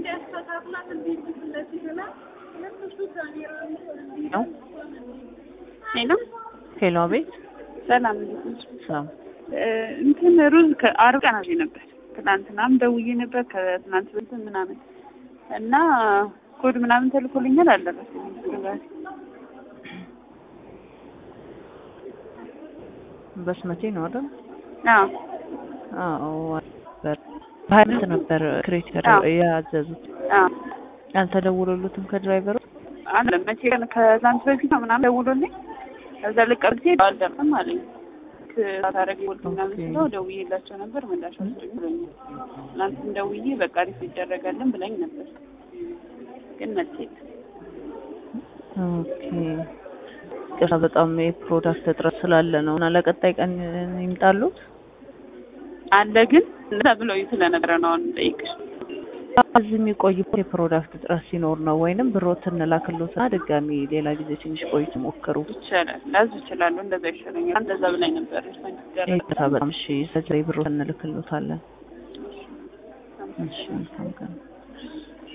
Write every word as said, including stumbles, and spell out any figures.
ሄሎ ሄሎ ቤት ሰላም እንዴት ሰላም እንትን ሩዝ ከአርብ ቀን አዜ ነበር ትናንትናም ደውዬ ነበር ከትናንት በፊት ምናምን እና ኮድ ምናምን ተልኮልኛል አልደረሰኝም በስመቴ ነው አይደል? አዎ አዎ ባይመት ነበር ክሬተር ያዘዙት። አዎ አልተደወሉልትም ከድራይቨሩ አንተ መቼ ከዛንት በፊት ምናምን ደውሎልኝ ከዛ ልቀብቴ አልደረሰም አለኝ። ታረግ ወልኩና ነው ደውዬላቸው ነበር መላሻቸው ብለኛል። ትናንት ደውዬ በቃ ሪፍ ይደረጋልን ብለኝ ነበር ግን መጥቼ ኦኬ ከዛ በጣም የፕሮዳክት እጥረት ስላለ ነው እና ለቀጣይ ቀን ይምጣሉት አለ ግን እንደዛ ብለው ስለነበረ ነው እንጠይቅሽ እዚህ የሚቆይ የፕሮዳክት እጥረት ሲኖር ነው ወይንም ብሮትን ላክሎትና ድጋሚ ሌላ ጊዜ ትንሽ ቆይቶ ሞክሩ ይችላል ላዝ ይችላል እንደዛ ይሻለኛል እንደዛ ብላኝ ነበር ይሄ በጣም እሺ ስለዚህ ብሮትን ልክሎታለን እሺ